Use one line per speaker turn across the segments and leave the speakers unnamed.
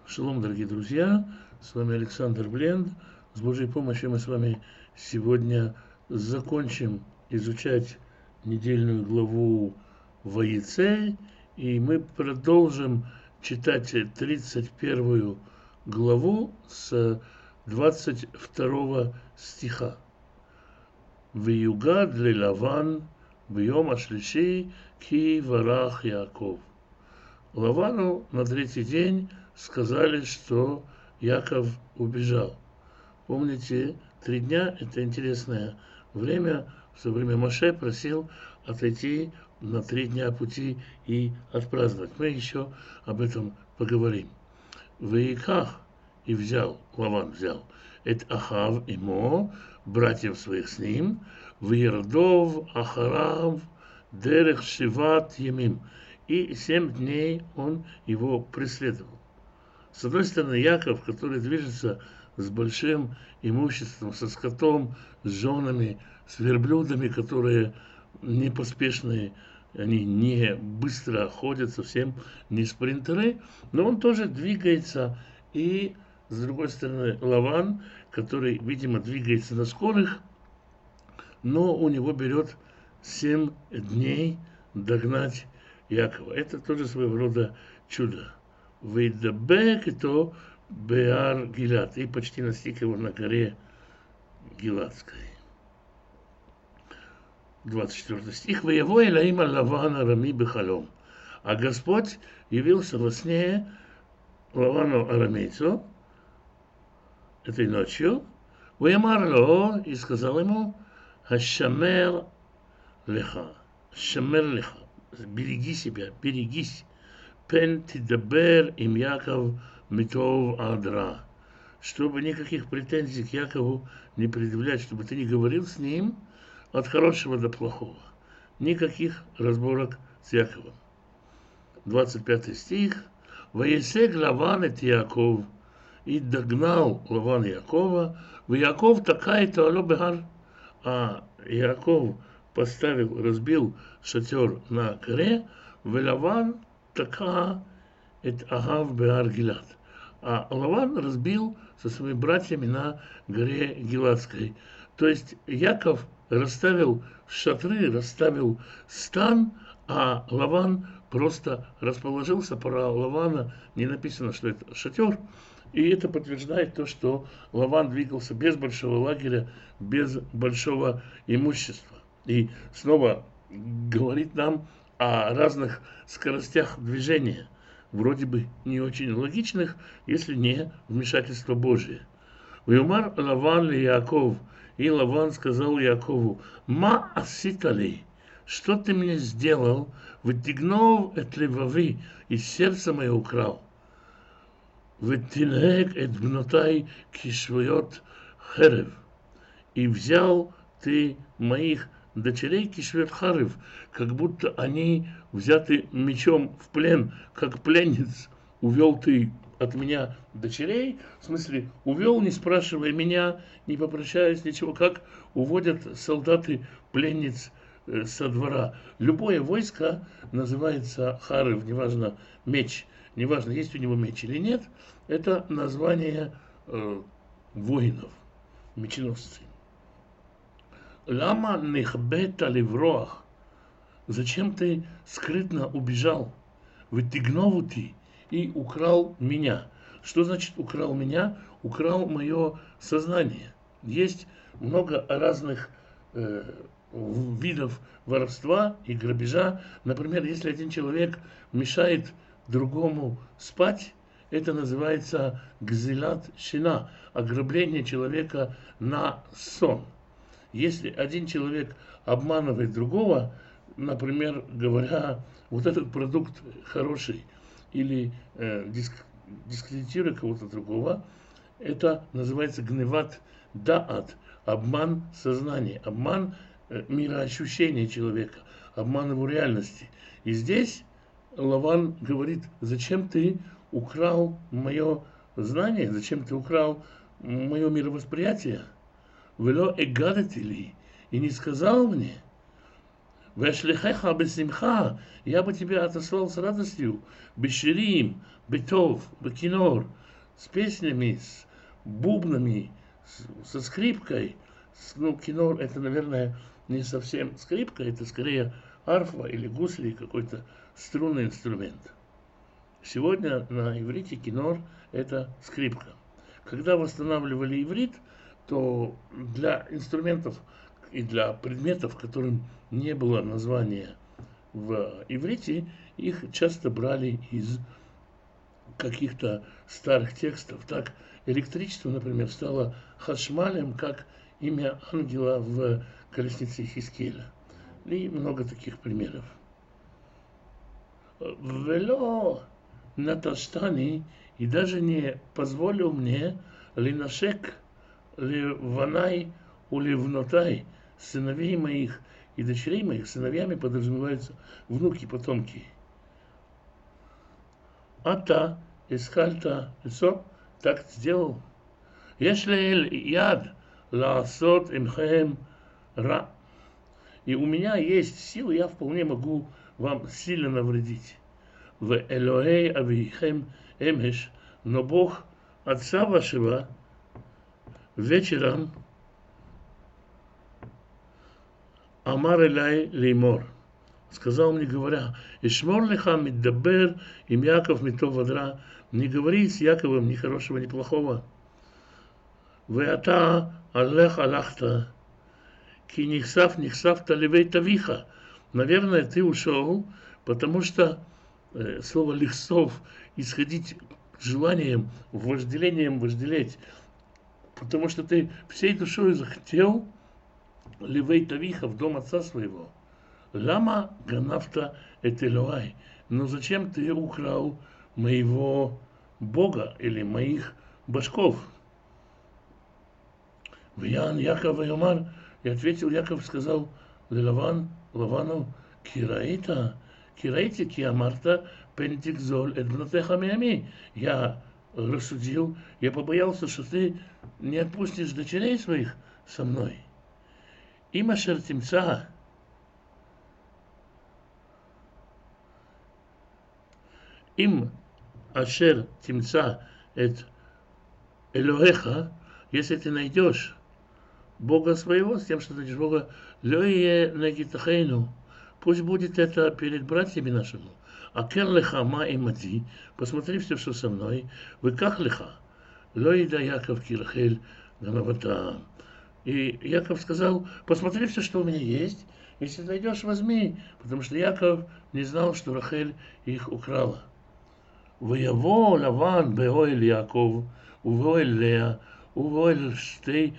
Шалом, дорогие друзья, с вами Александр Бленд. С Божьей помощью мы с вами сегодня закончим изучать недельную главу Ваицей, и мы продолжим читать 31 главу с 22 стиха. «Виюгад ле Лаван бьем ашлиши ки варах Яков». Лавану на третий день сказали, что Яков убежал. Помните, 3 дня – это интересное время. В свое время Моше просил отойти на 3 дня пути и отпраздновать. Мы еще об этом поговорим. Ваиках и взял, Лаван взял, это Ахав имо, братьев своих с ним, Вирдов Ахарав Дерех Шиват Емим. И 7 дней он его преследовал. С одной стороны, Яков, который движется с большим имуществом, со скотом, с женами, с верблюдами, которые не поспешные, они не быстро ходят, совсем не спринтеры, но он тоже двигается. И, с другой стороны, Лаван, который, видимо, двигается на скорых, но у него берет 7 дней догнать Якова. Это тоже своего рода чудо. Вейдабек это Беар Гилад. И почти настиг его на горе Гиладской. 24 стих. Воево Элаим Лавана Рами Бехалом. А Господь явился во сне Лавану арамейцу этой ночью. Воемарло и сказал ему: Хашамер леха. Шамер леха. Береги себя, берегись. Пен тидабер им Яков митов адра. Чтобы никаких претензий к Якову не предъявлять, чтобы ты не говорил с ним от хорошего до плохого. Никаких разборок с Яковом. 25 стих. Воесег Лаван эт Яков. И догнал Лаван Якова. В Яков такая-то алё бегар. А Яков поставил, разбил шатер на горе, в Лаван така эт Агав беар Гилад. А Лаван разбил со своими братьями на горе Гиладской. То есть Яков расставил шатры, расставил стан, а Лаван просто расположился. Про Лавана не написано, что это шатер. И это подтверждает то, что Лаван двигался без большого лагеря, без большого имущества. И снова говорит нам о разных скоростях движения, вроде бы не очень логичных, если не вмешательство Божие. Вюмар Лаван ли Яков, и Лаван сказал Якову: «Ма аситали, что ты мне сделал? Вытягнул эт левави, из сердца мое украл. Вытинег эт бнотай кишвоет херев, и взял ты моих дочерей кишвет харев, как будто они взяты мечом в плен, как пленниц. Увел ты от меня дочерей, в смысле, увел, не спрашивая меня, не попрощаясь, ничего, как уводят солдаты пленниц со двора. Любое войско называется харев, неважно, меч, неважно, есть у него меч или нет, это название воинов, меченосцы. Лама нехбета левроах. Зачем ты скрытно убежал? Вытягнул ты и украл меня. Что значит украл меня? Украл мое сознание. Есть много разных видов воровства и грабежа. Например, если один человек мешает другому спать, это называется гзилат шина, ограбление человека на сон. Если один человек обманывает другого, например, говоря, вот этот продукт хороший, или дискредитируя кого-то другого, это называется гневат даат, обман сознания, обман мироощущения человека, обман его реальности. И здесь Лаван говорит: зачем ты украл мое знание, зачем ты украл мое мировосприятие? Вело эгадати ли, и не сказал мне, Вешлихеха бесимха, я бы тебя отослал с радостью, беширим, бетов, бекинор, с песнями, с бубнами, со скрипкой. Ну, кинор это, наверное, не совсем скрипка, это скорее арфа или гусли, какой-то струнный инструмент. Сегодня на иврите кинор это скрипка. Когда восстанавливали иврит, то для инструментов и для предметов, которым не было названия в иврите, их часто брали из каких-то старых текстов. Так электричество, например, стало хашмалем, как имя ангела в колеснице Хискеля. И много таких примеров. Вело наташтани, и даже не позволил мне линашек ливанай уливнотай, сыновей моих и дочерей моих. Сыновьями подразумеваются внуки, потомки. Ата искальта лицо, так сделал. Ешлеэль яд лаасот имхэм ра. И у меня есть силы, я вполне могу вам сильно навредить. В Элоэй авихем эмеш, но Бог отца вашего вечером амар элай леймор, сказал мне, говоря, Ишмор леха миддабер им Яков митов вадра, не говори с Яковом ни хорошего, ни плохого. Веата аллех алахта, ки нихсав талевей тавиха. Наверное, ты ушел, потому что слово лихсов, исходить желанием, вожделением вожделеть, потому что ты всей душой захотел левей тавиха, в дом отца своего. Лама ганафта этелуай. Но зачем ты украл моего Бога или моих башков? Вян Яков Юмар, и ответил Яков, сказал Лавану, Кираита, Киамарта, Пентикзоль, Эдбнатеха Миами. Я рассудил, я побоялся, что ты не отпустишь дочерей своих со мной. Има шертимца, им ашер тимца эт Элоэха, если ты найдешь Бога своего, с тем, что найдешь Бога, лёе нагитахейну, пусть будет это перед братьями нашими. А керлеха ма имати, посмотри все, что со мной, выках леха, лёе да Яков кирахель ганавата. И Яков сказал, посмотри все, что у меня есть, если найдешь, возьми, потому что Яков не знал, что Рахель их украла. Вояво Лаван беоэль Яков, увоэль Лея, увоэль штей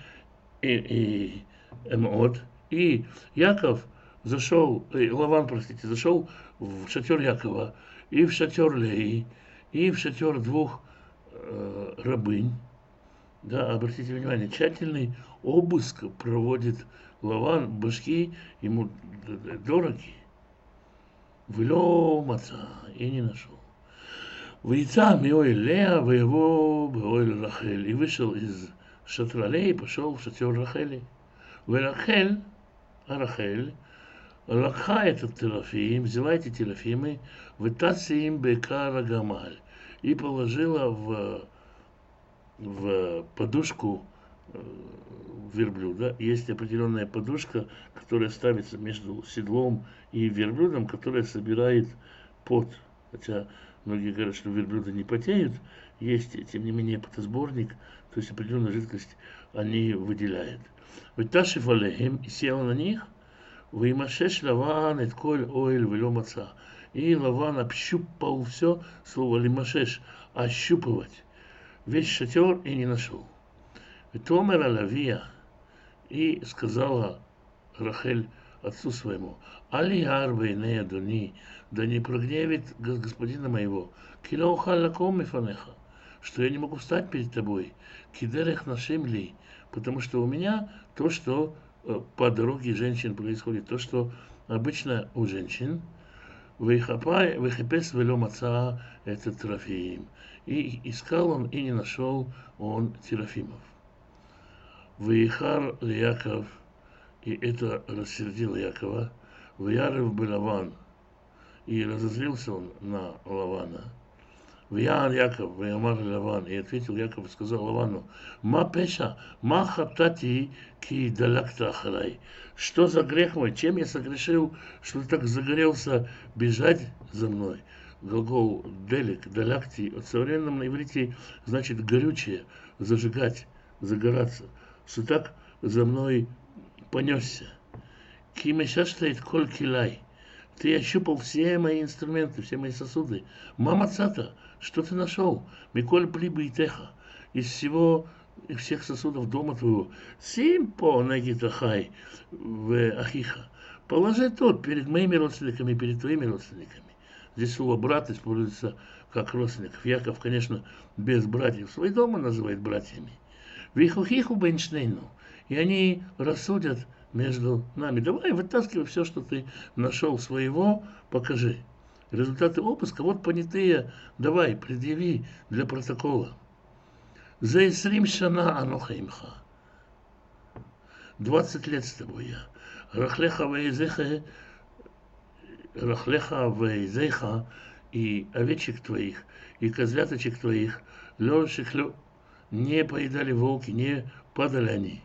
эмот. И Яков зашел, Лаван, простите, зашел в шатер Якова, и в шатер Леи, и в шатер двух рабынь. Да, обратите внимание, тщательный обыск проводит Лаван, башки ему дороги. Влё маца, и не нашел. Выйца миоэль Лея, воево беоэль Рахель. И вышел из шатра Леи и пошел в шатер Рахели. Рахель лакха этот терафим, взяла эти терафимы, вытаси им бекара гамаль, и положила в подушку верблюда. Есть определенная подушка, которая ставится между седлом и верблюдом, которая собирает пот. Хотя многие говорят, что верблюды не потеют, есть, тем не менее, потосборник, то есть определенную жидкость они выделяют. Выташив алехим, и села на них, вымашеш Лаван эт коль оэль вело маца. И Лаван общупал все, слово лимашеш, ощупывать, весь шатер и не нашел. Томер Алавия, и сказала Рахель отцу своему, Алияр вейне адони, да не прогневит господина моего, килоуха лаком мифанеха, что я не могу встать перед тобой, кидерех нашим ли, потому что у меня то, что по дороге женщин происходит, то, что обычно у женщин, выхипес вело маца этот трофеем, и искал он и не нашел он терафимов. Выехар Яков, и это рассердило Якова, Вярев бы Лаван, и разозлился он на Лавана. Вян Яков, Ваямар Лаван, и ответил Яков и сказал Лавану, ма пеша, ма хатати ки далакта ахарай. Что за грех мой, чем я согрешил, что ты так загорелся бежать за мной? Глагол делик, далакти, в современном на иврите значит горючее, зажигать, загораться. Что так за мной понесся. Ки мешаштает коль килай. Ты ощупал все мои инструменты, все мои сосуды. Мама цата, что ты нашел? Миколь плиба и теха. Из всех сосудов дома твоего. Симпо нагитахай в ахиха. Положи тут перед моими родственниками, перед твоими родственниками. Здесь слово брат используется как родственников. Яков, конечно, без братьев свои дома называет братьями. Вихухиху беншнейну. И они рассудят между нами. Давай, вытаскивай все, что ты нашел своего, покажи. Результаты обыска, вот понятые, давай, предъяви для протокола. За Исрим Шана Анохаимха. 20 лет с тобой я. Рахлеха вейзеха и овечек твоих, и козляточек твоих, леших не поедали волки, не падали они.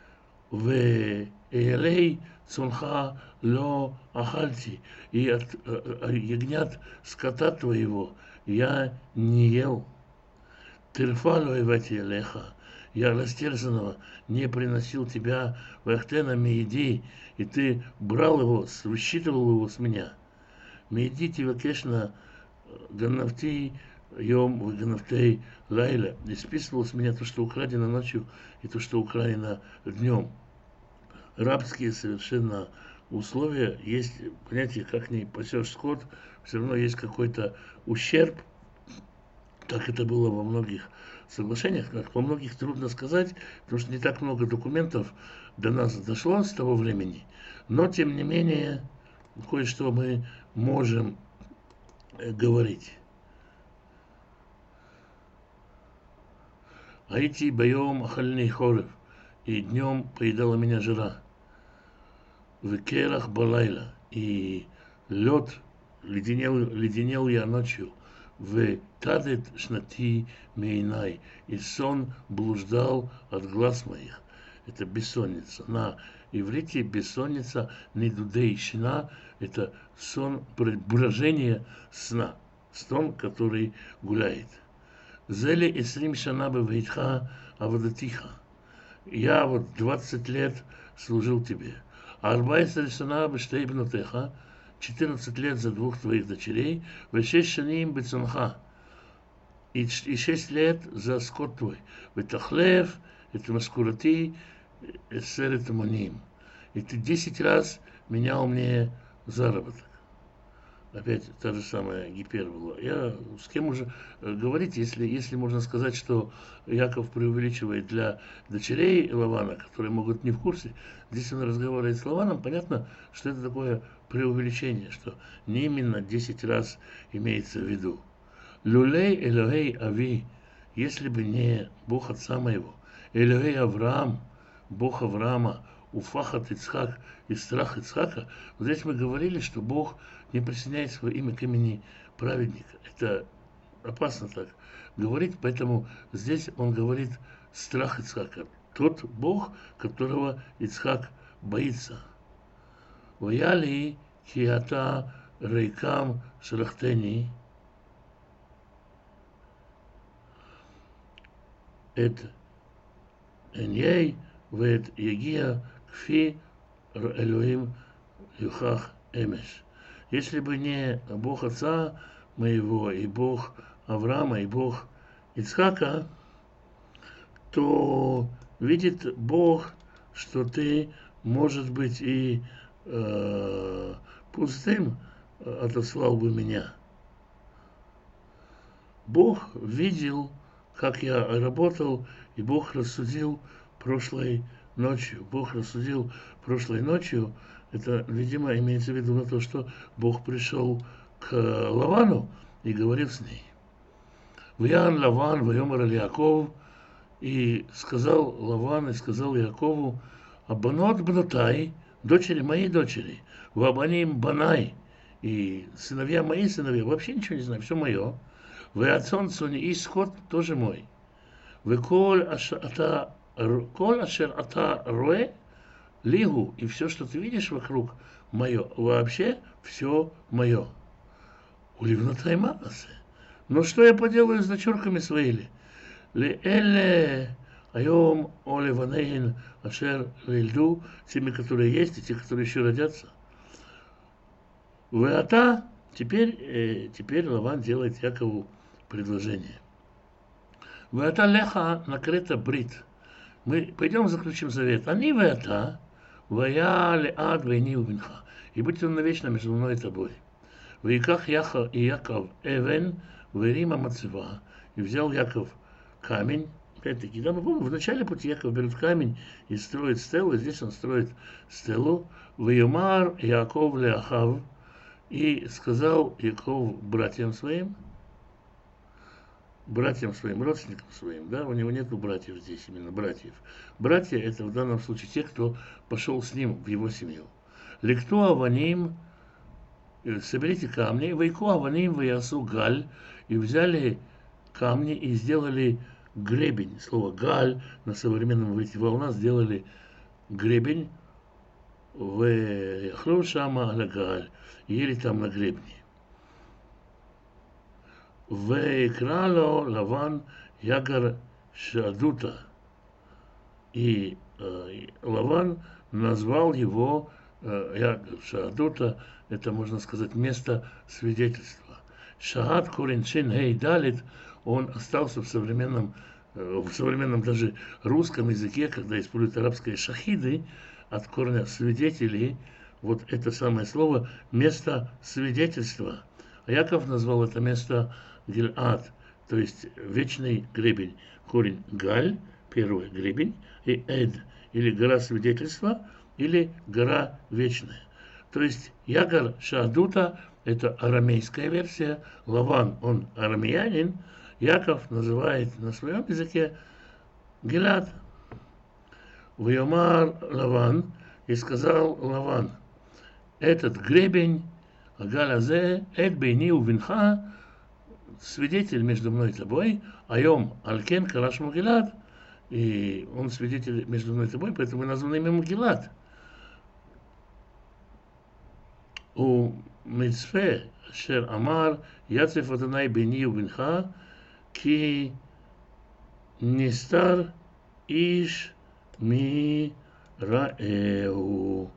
Элей цунха ло ахальти, и от ягнят скота твоего я не ел. Тирфалу ивати элеха, я растерзанного не приносил тебя в эхтена меиди, и ты брал его, высчитывал его с меня. Меиди тивакешна ганавти йом ганавтей лайля, и списывал с меня то, что украдено ночью, и то, что украдено днем. Рабские совершенно условия, есть понятие, как не пасешь скот, все равно есть какой-то ущерб. Так это было во многих соглашениях, как во многих трудно сказать, потому что не так много документов до нас дошло с того времени, но тем не менее кое-что мы можем говорить. Айти боем ахальный хорев, и днем поедала меня жара. В керах балайла, и лед леденел я ночью. В тадет шнати мейнай, и сон блуждал от глаз моих. Это бессонница. На иврите бессонница недудей шина, это сон, брожение сна, сон, который гуляет. Зели исрим шанабы вейтха авадатиха. Я вот 20 лет служил тебе. Арбайса шанабы штейбнутеха, 14 лет за двух твоих дочерей, в 6 шаним бецунха, и 6 лет за скот твой. Ветахлев, это маскурати, эсерет амоним. И ты 10 раз менял мне заработок. Опять та же самая гипербола. Я с кем уже говорить, если можно сказать, что Яков преувеличивает для дочерей Лавана, которые могут не в курсе, здесь он разговаривает с Лаваном, понятно, что это такое преувеличение, что не именно 10 раз имеется в виду. Люлей Элохей Ави, если бы не Бог отца моего, Элохей Авраам, Бог Авраама, Уфахат Ицхак и страх Ицхака, вот здесь мы говорили, что Бог не присоединяет свое имя к имени праведника. Это опасно так говорить, поэтому здесь он говорит страх Ицхака. Тот Бог, которого Ицхак боится. Ваяли киата рейкам шрахтени. Это эньей вет егия кфи элоим юхах эмеш. Если бы не Бог отца моего, и Бог Авраама, и Бог Ицхака, то видит Бог, что ты, может быть, и пустым отослал бы меня. Бог видел, как я работал, и Бог рассудил прошлой ночью. Бог рассудил прошлой ночью. Это, видимо, имеется в виду на то, что Бог пришел к Лавану и говорил с ней. Вян Лаван, Вайомар Яков, и сказал Лаван, и сказал Якову, Абанот бнутай, дочери моей дочери, Вабаним банай, и сыновья мои сыновья, вообще ничего не знаю, все мое. Вы отцон сони и скот тоже мой. Вы коль ашер ата роэ лигу, и все, что ты видишь вокруг, мое, вообще все мое. Уливнотай манасе. Но что я поделаю с дочурками своими? Ли эле айом оле ванейн ашер лильду, теми, которые есть, и те, которые еще родятся. Веата, теперь Лаван делает Якову предложение. Веата леха накрета брит. Мы пойдем заключим завет. Они веата, вая леад вейни увинха. И будь он навечно между мной и тобой. Вейках Яха и Яков эвен верима мацева. И взял Яков камень. Опять-таки, да, мы помним, в начале пути Яков берет камень и строит стелу. И здесь он строит стелу. Вейомар Яков леахав. И сказал Яков братьям своим, родственникам своим, да, у него нету братьев здесь, именно братьев. Братья это в данном случае те, кто пошел с ним в его семью. Лекту аваним, соберите камни, вайку аваним ваясу галь, и взяли камни и сделали гребень. Слово галь на современном иврите волна сделали гребень. Вехлу шама алагаль, ели там на гребне. Векрало Лаван Ягар Шадута. И Лаван назвал его Ягар Шадута, это, можно сказать, место свидетельства. Шахат корень шин хей далит, он остался в современном даже русском языке, когда используют арабские шахиды, от корня свидетелей, вот это самое слово, место свидетельства. А Яков назвал это место Гильад, то есть вечный гребень. Корень Галь, первый гребень, и Эд, или гора свидетельства, или гора вечная. То есть Ягар Шадута, это арамейская версия, Лаван, он арамеянин, Яков называет на своем языке Гилад. Вьомар Лаван, и сказал Лаван, этот гребень, Агалязе, Эд бейни увинха, свидетель между мной и тобой, Айом Алкен Караш Мугилад, и он свидетель между мной и тобой, поэтому назван имя Мугилад. У Мицфе Шер Амар, Яцеф Адонай бейни увинха, ки Нистар Иш Мираэу.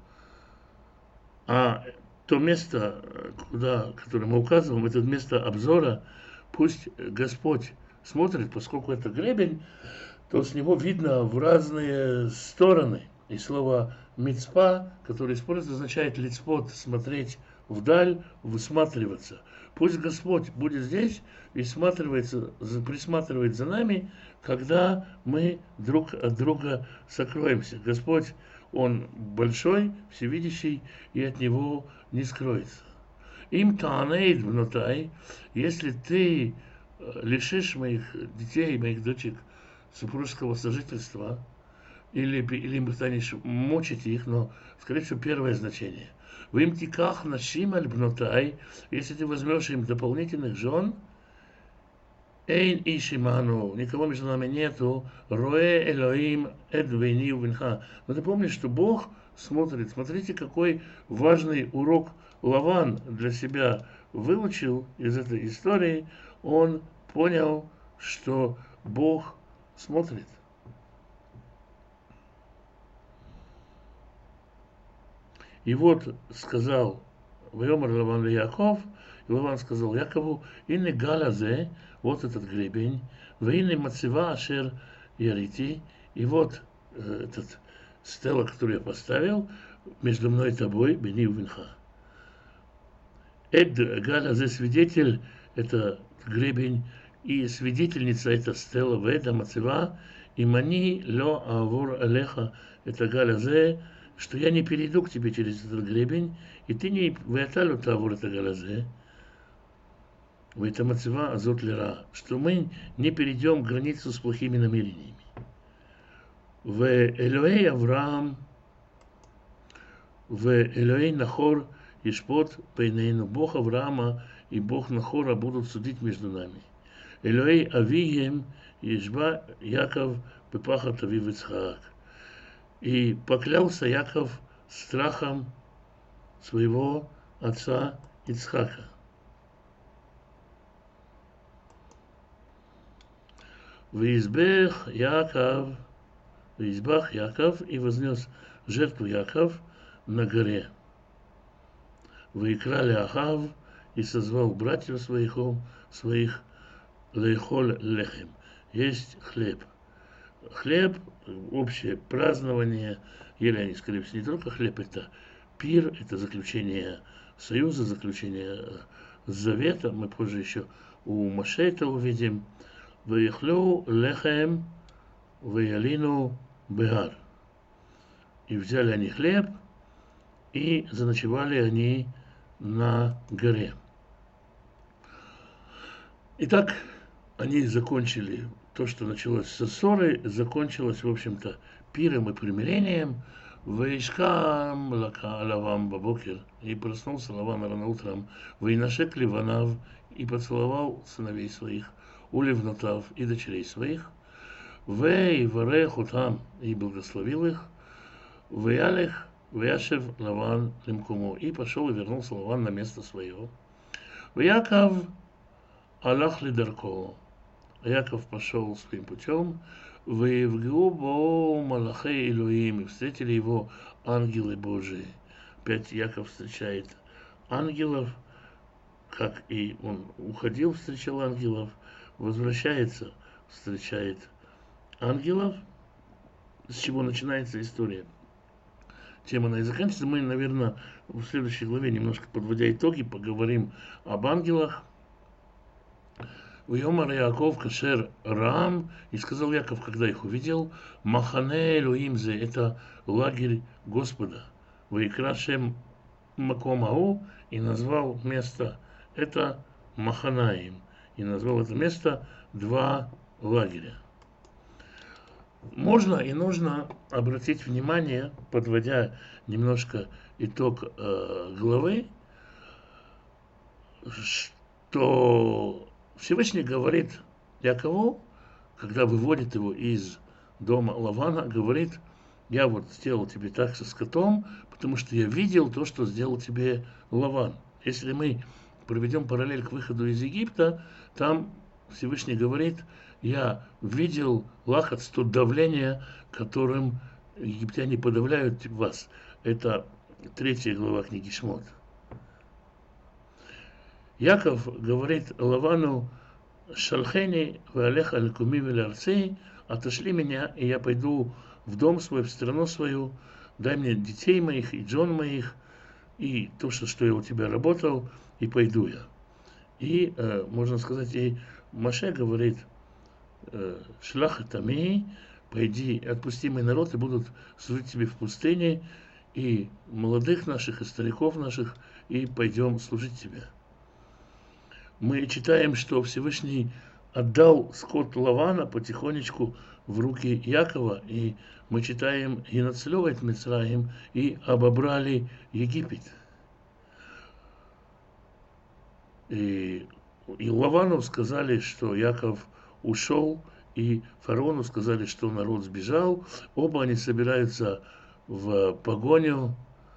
А то место, которое мы указываем, это место обзора, пусть Господь смотрит, поскольку это гребень, то с него видно в разные стороны. И слово мицпа, которое используется, означает лицпот, смотреть вдаль, высматриваться. Пусть Господь будет здесь и присматривает за нами, когда мы друг от друга сокроемся. Господь, Он большой, всевидящий, и от Него не скроется. Им таанейд внутай, если ты лишишь моих детей, моих дочек супружеского сожительства, или им станешь мучить их, но, скорее всего, первое значение. В им тиках нашим альбнотай, если ты возьмешь им дополнительных жен, эйн ишиману, никого между нами нету, роэ элоим эдвейни увинха. Но ты помнишь, что Бог смотрит. Смотрите, какой важный урок Лаван для себя выучил из этой истории. Он понял, что Бог смотрит. И вот сказал Вайомар Лаван Яков, и Лаван сказал Якову, инне галазе, вот этот гребень, вейне мацева ашер ярити, и вот этот стела, который я поставил между мной и тобой, бени увинха. Эд галазе свидетель, это гребень, и свидетельница это стела, веда мацева, и мани ло авур алеха, это галазе, что я не перейду к тебе через этот гребень, и ты не вяталю тавур это галазе, в этом мацева азот лера, что мы не перейдем границу с плохими намерениями. В Элоэй Авраам, в Элоэй Нахор Ишпот Пейнейну. Бог Авраама и Бог Нахора будут судить между нами. Элоэй Авием Ишба Яков Пепахат Авив Ицхаак. И поклялся Яков страхом своего отца Ицхака. Визбах Яков, и вознес жертву Яков на горе. Выикрали Ахав, и созвал братьев своих лейхоль лехем, есть хлеб. Хлеб, общее празднование, ели они, скорее всего, не только хлеб, это пир, это заключение союза, заключение завета. Мы позже еще у Моше это увидим. Выехлю лехем, выялину бегар. И взяли они хлеб, и заночевали они на горе. Итак, они закончили то, что началось со ссоры, закончилось, в общем-то, пиром и примирением. Ваишкам Лавам Бабокер, и проснулся Лаван рано утром, Вайнашек Ливанав, и поцеловал сыновей своих, Уливнатав и дочерей своих, Вей Варехутам, и благословил их, Веялех Вяшев Лаван Лимкуму, и пошел и вернулся Лаван на место свое. Яков Аллах Лидарко, Яков пошел своим путем, Ваевгубо Малахей Илуим, и встретили его ангелы Божии. Опять Яков встречает ангелов, как и он уходил, встречал ангелов, возвращается, встречает ангелов, с чего начинается история. Тема она и заканчивается. Мы, наверное, в следующей главе, немножко подводя итоги, поговорим об ангелах. Уйомар Яков Кашер Рам, и сказал Яков, когда их увидел, Махане Элуимзе, это лагерь Господа. Вайкрашем Макомау, и назвал место это Маханаим, и назвал это место два лагеря. Можно и нужно обратить внимание, подводя немножко итог главы, что Всевышний говорит Якову, когда выводит его из дома Лавана, говорит: я вот сделал тебе так со скотом, потому что я видел то, что сделал тебе Лаван. Если мы проведем параллель к выходу из Египта, там Всевышний говорит: я видел лахац, то давление, которым египтяне подавляют вас. Это 3 глава книги Шмот. Яков говорит Лавану: Шалхени валеха лекуми велярцей, отошли меня, и я пойду в дом свой, в страну свою, дай мне детей моих и жен моих, и то, что я у тебя работал, и пойду я. И, можно сказать, и Моше говорит: шлах этами, пойди, отпусти мой народ, и будут служить тебе в пустыне, и молодых наших, и стариков наших, и пойдем служить тебе. Мы читаем, что Всевышний отдал скот Лавана потихонечку в руки Якова, и мы читаем: и нацелевает Мицраим, и обобрали Египет. И Лавану сказали, что Яков ушел, и фараону сказали, что народ сбежал. Оба они собираются в погоню.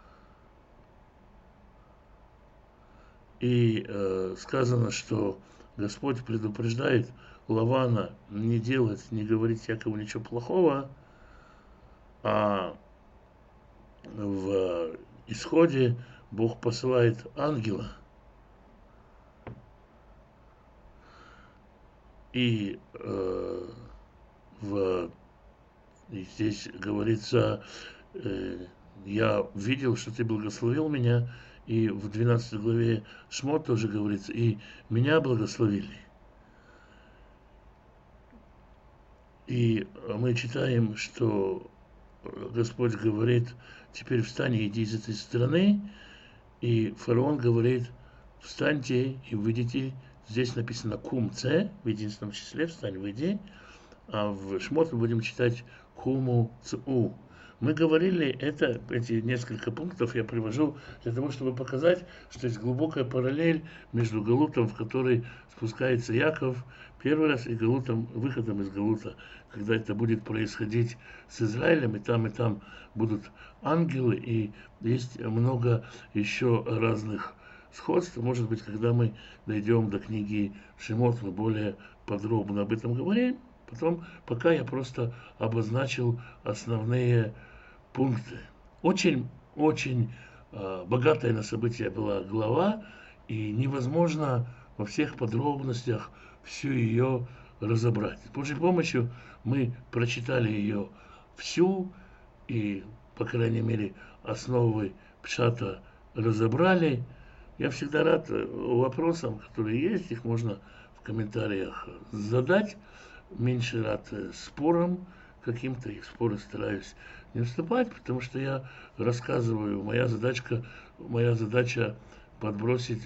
И сказано, что Господь предупреждает Лавана не делать, не говорить Якову ничего плохого, а в исходе Бог посылает ангела. И здесь говорится: я видел, что ты благословил меня. И в 12 главе Шмот тоже говорится: и меня благословили. И мы читаем, что Господь говорит: теперь встань и иди из этой страны. И фараон говорит: встаньте и выйдите. Здесь написано кум-це, в единственном числе, встань, выйди. А в Шмот мы будем читать куму-цу. Мы говорили, эти несколько пунктов я привожу для того, чтобы показать, что есть глубокая параллель между Галутом, в который спускается Яков первый раз, и Галутом, выходом из Галута, когда это будет происходить с Израилем, и там будут ангелы, и есть много еще разных сходств. Может быть, когда мы дойдем до книги Шемот, мы более подробно об этом говорим. Потом, пока я просто обозначил основные пункты. Очень богатая на события была глава, и невозможно во всех подробностях всю ее разобрать. С Божьей помощью мы прочитали ее всю, и, по крайней мере, основы Пшата разобрали. Я всегда рад вопросам, которые есть, их можно в комментариях задать. Меньше рад спорам каким-то, и в споры стараюсь не вступать, потому что я рассказываю, моя задача подбросить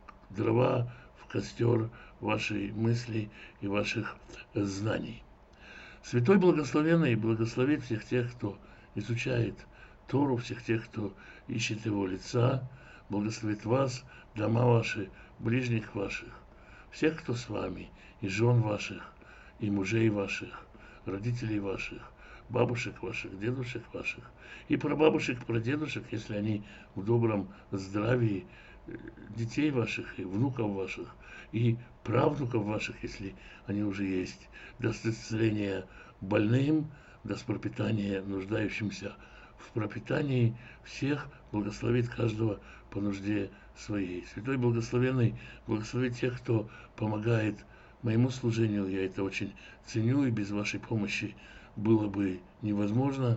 дрова в костер вашей мысли и ваших знаний. Святой Благословенный благословит всех тех, кто изучает Тору, всех тех, кто ищет его лица, благословит вас, дома ваши, ближних ваших, всех, кто с вами, и жен ваших, и мужей ваших, родителей ваших, бабушек ваших, дедушек ваших, и прабабушек, прадедушек, если они в добром здравии, детей ваших и внуков ваших, и правнуков ваших, если они уже есть, даст исцеление больным, даст пропитание нуждающимся в пропитании, всех благословит каждого по нужде своей. Святой Благословенный благословит тех, кто помогает моему служению. Я это очень ценю, и без вашей помощи было бы невозможно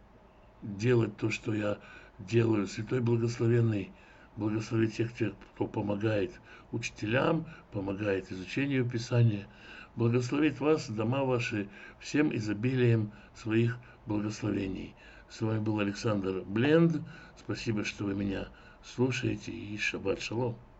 делать то, что я делаю. Святой Благословенный благословит тех, кто помогает учителям, помогает изучению Писания, благословит вас, дома ваши, всем изобилием своих благословений. С вами был Александр Бленд. Спасибо, что вы меня слушаете, и шаббат шалом.